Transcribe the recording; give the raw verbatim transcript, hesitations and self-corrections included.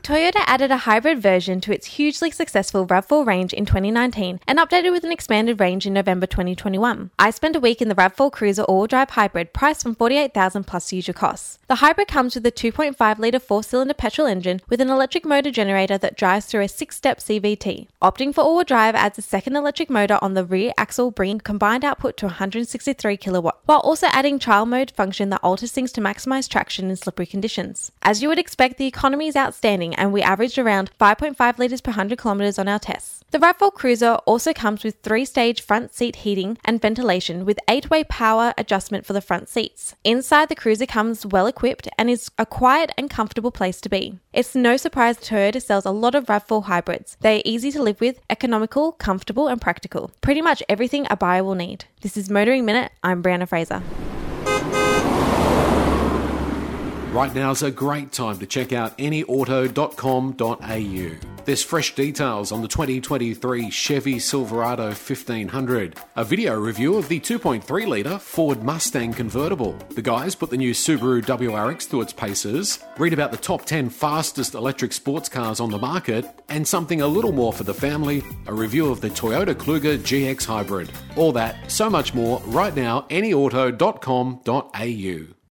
Toyota added a hybrid version to its hugely successful RAV four range in twenty nineteen and updated with an expanded range in November twenty twenty-one. I spent a week in the RAV four Cruiser all-wheel drive hybrid, priced from forty-eight thousand dollars plus usual costs. The hybrid comes with a two point five litre four-cylinder petrol engine with an electric motor generator that drives through a six-step C V T. Opting for all-wheel drive adds a second electric motor on the rear axle, bringing combined output to one hundred sixty-three kilowatts, while also adding trial mode function that alters things to maximise traction in slippery conditions. As you would expect, the economy is outstanding, and we averaged around five point five litres per one hundred kilometres on our tests. The RAV four Cruiser also comes with three-stage front seat heating and ventilation with eight-way power adjustment for the front seats. Inside, the Cruiser comes well-equipped and is a quiet and comfortable place to be. It's no surprise Toyota sells a lot of RAV four hybrids. They are easy to live with, economical, comfortable and practical. Pretty much everything a buyer will need. This is Motoring Minute. I'm Brianna Fraser. Right now's a great time to check out any auto dot com dot a u. There's fresh details on the twenty twenty-three Chevy Silverado fifteen hundred, a video review of the two point three litre Ford Mustang convertible. The guys put the new Subaru W R X through its paces, read about the top ten fastest electric sports cars on the market, and something a little more for the family, a review of the Toyota Kluger G X Hybrid. All that, so much more, right now, any auto dot com dot a u.